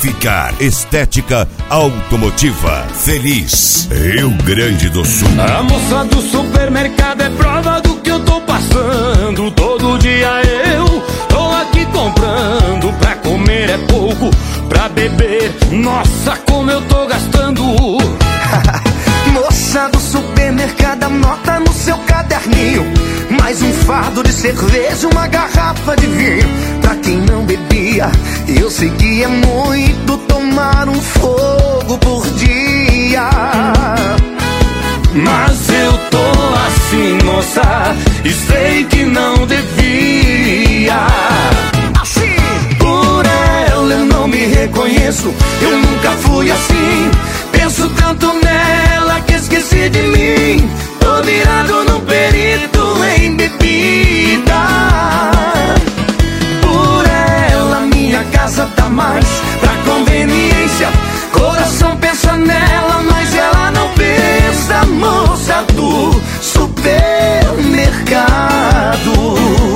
Grificar Estética Automotiva. Feliz, Rio Grande do Sul. A moça do supermercado é prova do que eu tô passando. Todo dia eu tô aqui comprando. Pra comer é pouco, pra beber, nossa, como eu tô gastando. Moça do supermercado, anota no seu caderninho: mais um fardo de cerveja, uma garrafa de vinho. Pra quem não bebia, eu sei que é muito tomar um fogo por dia. Mas eu tô assim, moça, e sei que não devia. Assim, por ela eu não me reconheço, eu nunca fui assim. Penso tanto nela que esqueci de mim. Tô virado num perito em bebida. Por ela minha casa tá mais pra conveniência. Coração pensa nela, mas ela não pensa. Moça do supermercado.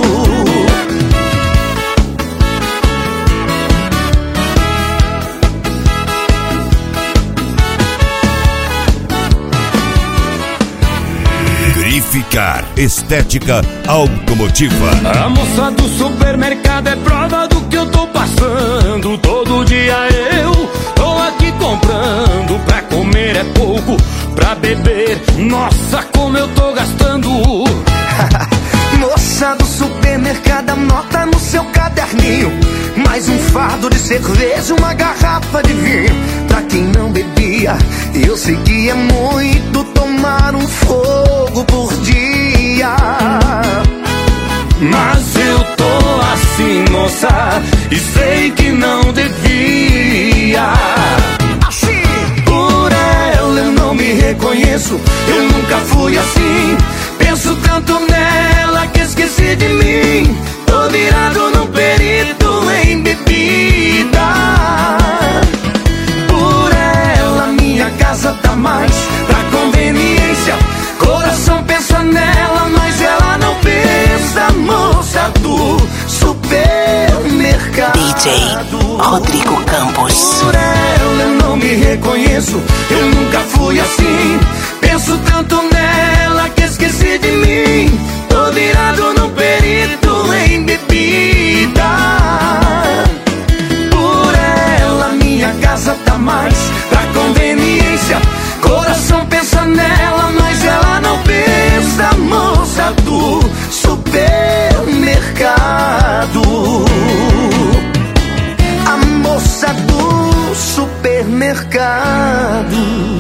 Grificar Estética Automotiva. A moça do supermercado é prova do que eu tô passando. Todo dia eu tô aqui comprando. Pra comer é pouco, pra beber, nossa, como eu tô gastando. moça do supermercado, anota no seu caderninho: mais um fardo de cerveja, uma garrafa de vinho. Pra quem não bebia, eu sei que é muito tomar um fogo por dia. Mas eu tô assim, moça, e sei que não devia. Assim, por ela eu não me reconheço, eu nunca fui assim. Penso tanto nela que esqueci de mim. Tô virado num perito em bebida. Por ela minha casa tá mais pra conveniência. Coração pensa nela, mas ela não pensa. Moça do supermercado. DJ Rodrigo Campos. Por ela eu não me reconheço, eu nunca fui assim. Penso tanto nela que esqueci de mim. Tô virado num perito em bebida. Por ela minha casa tá mais pra conveniência. Coração pensa nela, mas ela não pensa. Moça do supermercado. a moça do supermercado.